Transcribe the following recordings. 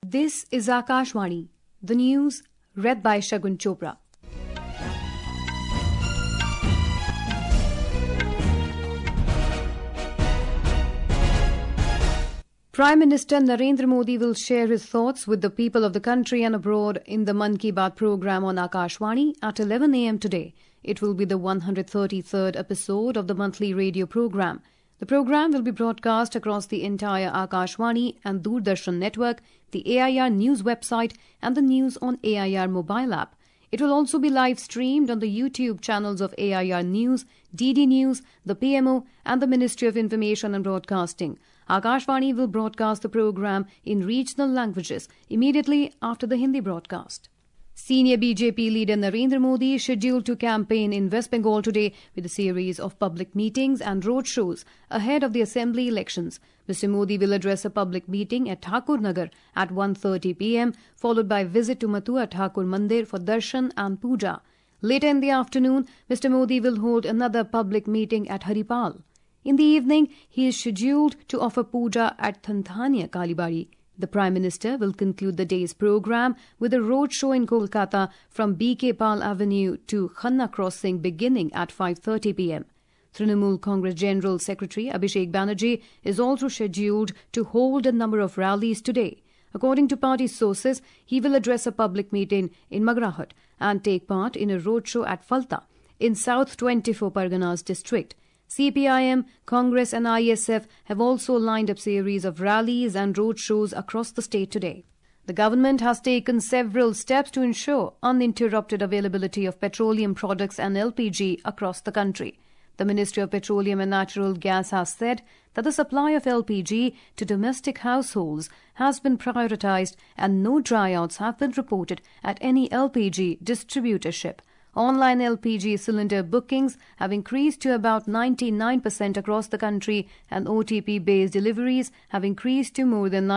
This is Akashvani, the news read by Shagun Chopra. Prime Minister Narendra Modi will share his thoughts with the people of the country and abroad in the Mann Ki Baat program on Akashvani at 11 a.m. today. It will be the 133rd episode of the monthly radio program. The program will be broadcast across the entire Akashvani and Doordarshan network, the AIR News website and the News on AIR mobile app. It will also be live streamed on the YouTube channels of AIR News, DD News, the PMO and the Ministry of Information and Broadcasting. Akashvani will broadcast the program in regional languages immediately after the Hindi broadcast. Senior BJP leader Narendra Modi is scheduled to campaign in West Bengal today with a series of public meetings and roadshows ahead of the assembly elections. Mr. Modi will address a public meeting at Thakur Nagar at 1:30 p.m. followed by visit to Matua Thakur Mandir for darshan and puja. Later in the afternoon, Mr. Modi will hold another public meeting at Haripal. In the evening, he is scheduled to offer puja at Thanthania Kalibari. The Prime Minister will conclude the day's program with a roadshow in Kolkata from BK Pal Avenue to Khanna Crossing beginning at 5:30 p.m. Trinamool Congress General Secretary Abhishek Banerjee is also scheduled to hold a number of rallies today. According to party sources, he will address a public meeting in Magrahat and take part in a roadshow at Falta in South 24 Parganas district. CPIM, Congress and ISF have also lined up series of rallies and roadshows across the state today. The government has taken several steps to ensure uninterrupted availability of petroleum products and LPG across the country. The Ministry of Petroleum and Natural Gas has said that the supply of LPG to domestic households has been prioritized and no dryouts have been reported at any LPG distributorship. Online LPG cylinder bookings have increased to about 99% across the country and OTP-based deliveries have increased to more than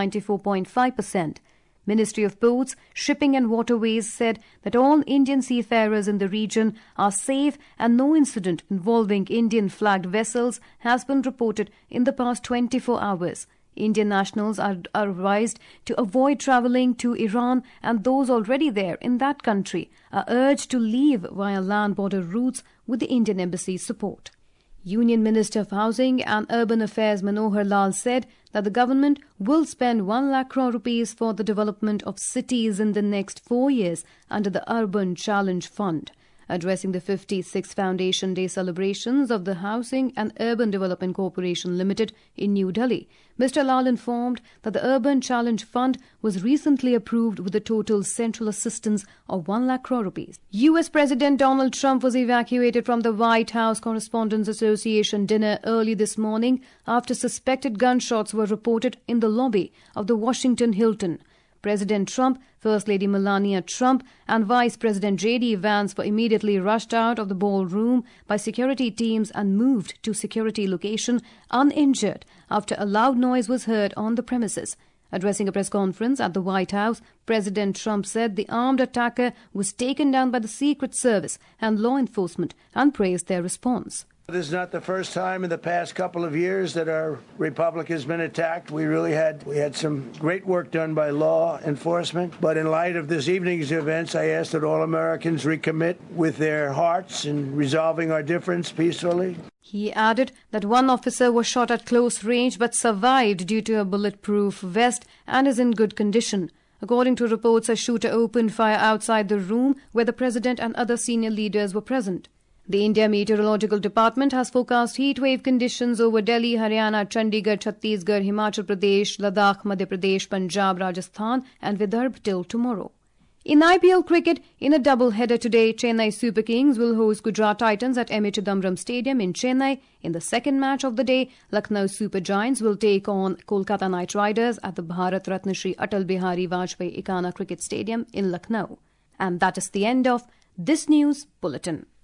94.5%. Ministry of Ports, Shipping and Waterways said that all Indian seafarers in the region are safe and no incident involving Indian flagged vessels has been reported in the past 24 hours. Indian nationals are advised to avoid travelling to Iran and those already there in that country are urged to leave via land border routes with the Indian Embassy's support. Union Minister of Housing and Urban Affairs Manohar Lal said that the government will spend 1 lakh crore rupees for the development of cities in the next 4 years under the Urban Challenge Fund. Addressing the 56th Foundation Day celebrations of the Housing and Urban Development Corporation Limited in New Delhi, Mr. Lal informed that the Urban Challenge Fund was recently approved with a total central assistance of 1 lakh crore rupees. US President Donald Trump was evacuated from the White House Correspondents Association dinner early this morning after suspected gunshots were reported in the lobby of the Washington Hilton. President Trump, First Lady Melania Trump and Vice President J.D. Vance were immediately rushed out of the ballroom by security teams and moved to security location uninjured after a loud noise was heard on the premises. Addressing a press conference at the White House, President Trump said the armed attacker was taken down by the Secret Service and law enforcement and praised their response. This is not the first time in the past couple of years that our republic has been attacked. We had some great work done by law enforcement. But in light of this evening's events, I ask that all Americans recommit with their hearts in resolving our difference peacefully. He added that one officer was shot at close range but survived due to a bulletproof vest and is in good condition. According to reports, a shooter opened fire outside the room where the president and other senior leaders were present. The India Meteorological Department has forecast heatwave conditions over Delhi, Haryana, Chandigarh, Chhattisgarh, Himachal Pradesh, Ladakh, Madhya Pradesh, Punjab, Rajasthan and Vidarbha till tomorrow. In IPL cricket, in a double-header today, Chennai Super Kings will host Gujarat Titans at M.A. Chidambaram Stadium in Chennai. In the second match of the day, Lucknow Super Giants will take on Kolkata Knight Riders at the Bharat Ratna Shri Atal Bihari Vajpayee Ekana Cricket Stadium in Lucknow. And that is the end of this news bulletin.